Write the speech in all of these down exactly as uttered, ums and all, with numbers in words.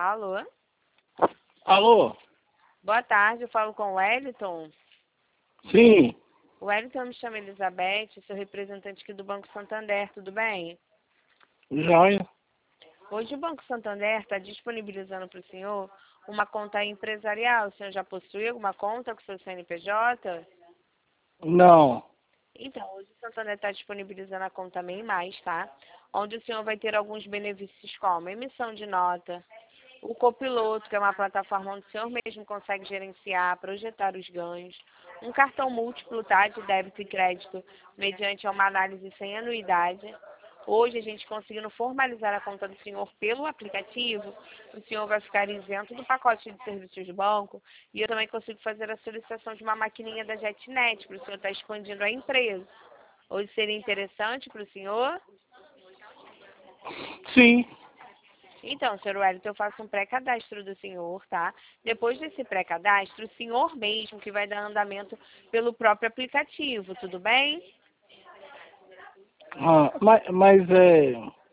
Alô? Alô? Boa tarde, eu falo com o Wellington. Sim. O Wellington me chama Elizabeth, sou representante aqui do Banco Santander, tudo bem? Joia. Hoje o Banco Santander está disponibilizando para o senhor uma conta empresarial. O senhor já possui alguma conta com seu C N P J? Não. Então, hoje o Santander está disponibilizando a conta MEI Mais, tá? Onde o senhor vai ter alguns benefícios como emissão de nota, o copiloto, que é uma plataforma onde o senhor mesmo consegue gerenciar, projetar os ganhos, um cartão múltiplo, tá? De débito e crédito, mediante uma análise sem anuidade. Hoje, a gente conseguindo formalizar a conta do senhor pelo aplicativo, o senhor vai ficar isento do pacote de serviços do banco e eu também consigo fazer a solicitação de uma maquininha da JetNet para o senhor estar expandindo a empresa. Hoje seria interessante para o senhor? Sim. Então, senhor Wellington, eu faço um pré-cadastro do senhor, tá? Depois desse pré-cadastro, o senhor mesmo que vai dar andamento pelo próprio aplicativo, tudo bem? Ah, mas, mas é...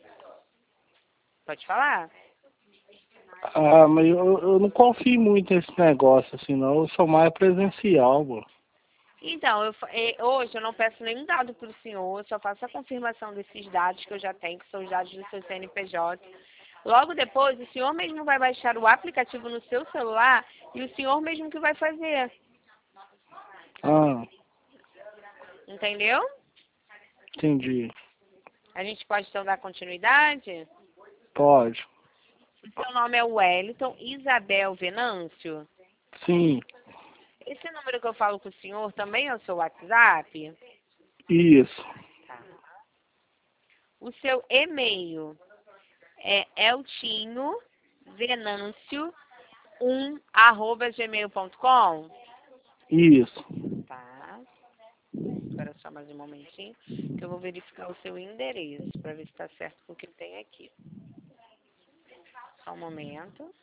Pode falar. Ah, mas eu, eu não confio muito nesse negócio assim, não. Eu sou mais presencial, pô. Então, eu, fa- eh, hoje eu não peço nenhum dado para o senhor, eu só faço a confirmação desses dados que eu já tenho, que são os dados do seu C N P J. Logo depois, o senhor mesmo vai baixar o aplicativo no seu celular e o senhor mesmo que vai fazer. Ah, Entendeu? entendi. A gente pode então dar continuidade? Pode. O seu nome é Wellington Isabel Venâncio. Sim. Esse número que eu falo com o senhor também é o seu WhatsApp? Isso. Tá. O seu e-mail é eltinho venâncio um arroba gmail ponto com? Isso. Tá. Espera só mais um momentinho, que eu vou verificar o seu endereço para ver se está certo com o que tem aqui. Só um momento.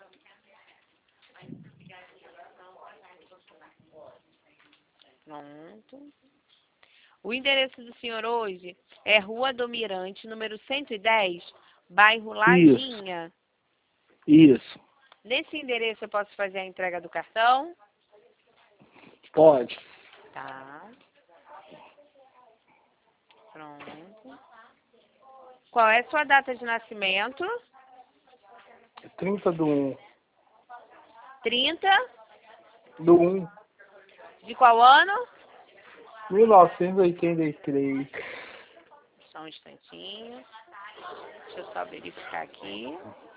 Pronto. O endereço do senhor hoje é Rua do Mirante, número cento e dez, bairro Isso. Lajinha. Isso. Nesse endereço eu posso fazer a entrega do cartão? Pode. Tá. Pronto. Qual é a sua data de nascimento? trinta do um. trinta. Do um. De qual ano? mil novecentos e oitenta e três. Só um instantinho. Deixa eu só verificar aqui.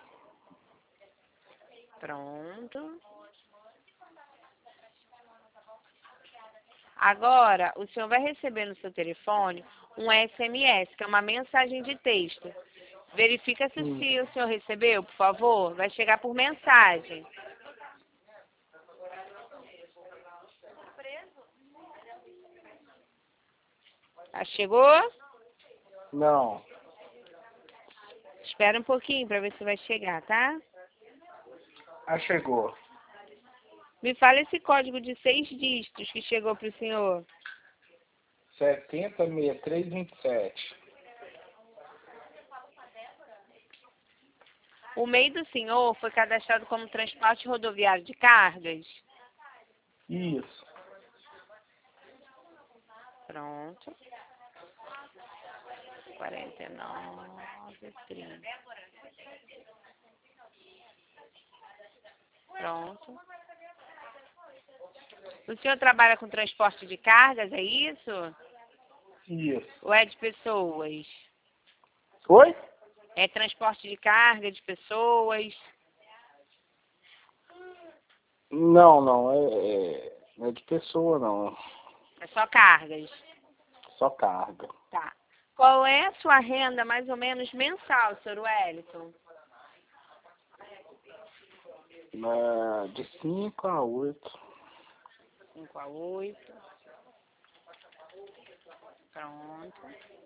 Pronto. Agora, o senhor vai receber no seu telefone um S M S, que é uma mensagem de texto. Verifica se, Hum. se o senhor recebeu, por favor. Vai chegar por mensagem. Ah, chegou? Não. Espera um pouquinho para ver se vai chegar, tá? Ah, chegou. Me fala esse código de seis dígitos que chegou para o senhor. setenta, sessenta e três, vinte e sete. O MEI do senhor foi cadastrado como transporte rodoviário de cargas? Isso. Pronto. quarenta e nove, trinta. Pronto. O senhor trabalha com transporte de cargas, é isso? Isso. Ou é de pessoas? Oi? É transporte de carga de pessoas? Não, não. É, é, não é de pessoa, não. É só cargas? Só carga. Tá. Qual é a sua renda, mais ou menos, mensal, senhor Wellington? Na- de cinco a oito. cinco a oito. Pronto.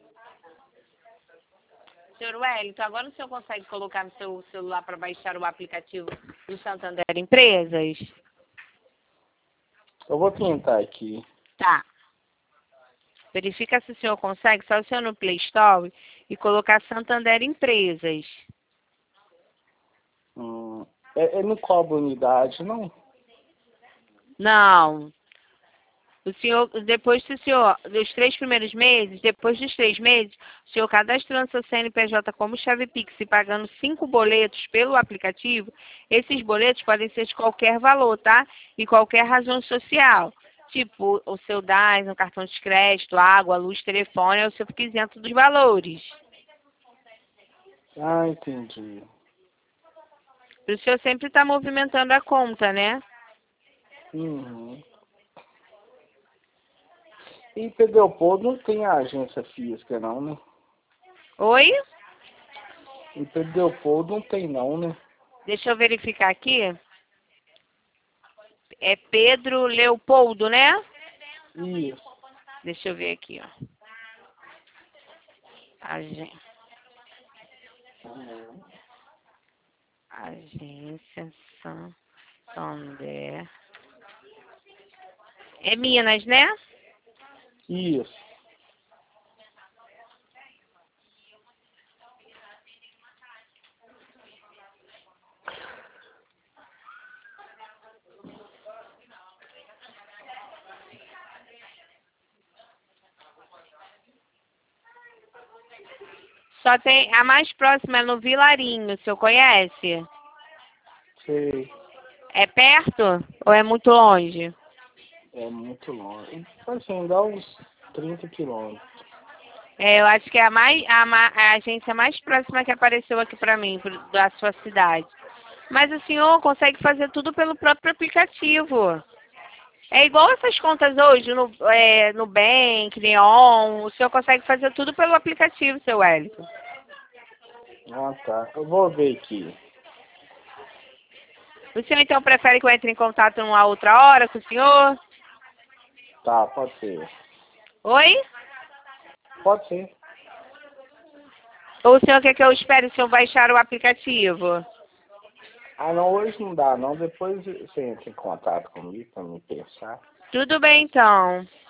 Senhor Wellington, agora o senhor consegue colocar no seu celular para baixar o aplicativo do Santander Empresas? Eu vou tentar aqui. Tá. Verifica se o senhor consegue, só o senhor no Play Store e colocar Santander Empresas. Hum. É, é não cobra unidade, não? Não. O senhor, depois do senhor, dos três primeiros meses, depois dos três meses, o senhor cadastrando seu C N P J como chave Pix e pagando cinco boletos pelo aplicativo, esses boletos podem ser de qualquer valor, tá? E qualquer razão social. Tipo, o seu D A S, um cartão de crédito, água, luz, telefone, é o seu isento dos valores. Ah, entendi. O senhor sempre está movimentando a conta, né? Uhum. Em Pedropoldo não tem agência física, não, né? Oi? Em Pedropoldo não tem, não, né? Deixa eu verificar aqui. É Pedro Leopoldo, né? Isso. Deixa eu ver aqui, ó. Agência. Uhum. Agência Santander. É Minas, né? Isso. Só tem a mais próxima é no Vilarinho, o senhor conhece? Sei. É perto ou é muito longe? É muito longe. Assim, dá uns trinta quilômetros. É, eu acho que é a, mais, a, ma- a agência mais próxima que apareceu aqui pra mim, pro- da sua cidade. Mas o senhor consegue fazer tudo pelo próprio aplicativo. É igual essas contas hoje, no, é, Nubank, Neon, o senhor consegue fazer tudo pelo aplicativo, seu Wellington. Ah, tá. Eu vou ver aqui. O senhor então prefere que eu entre em contato numa outra hora com o senhor? Tá, pode ser. Oi? Pode ser. Ou o senhor quer que eu espere o senhor baixar o aplicativo? Ah, não, hoje não dá, não. Depois você entra em contato comigo pra me pensar. Tudo bem então.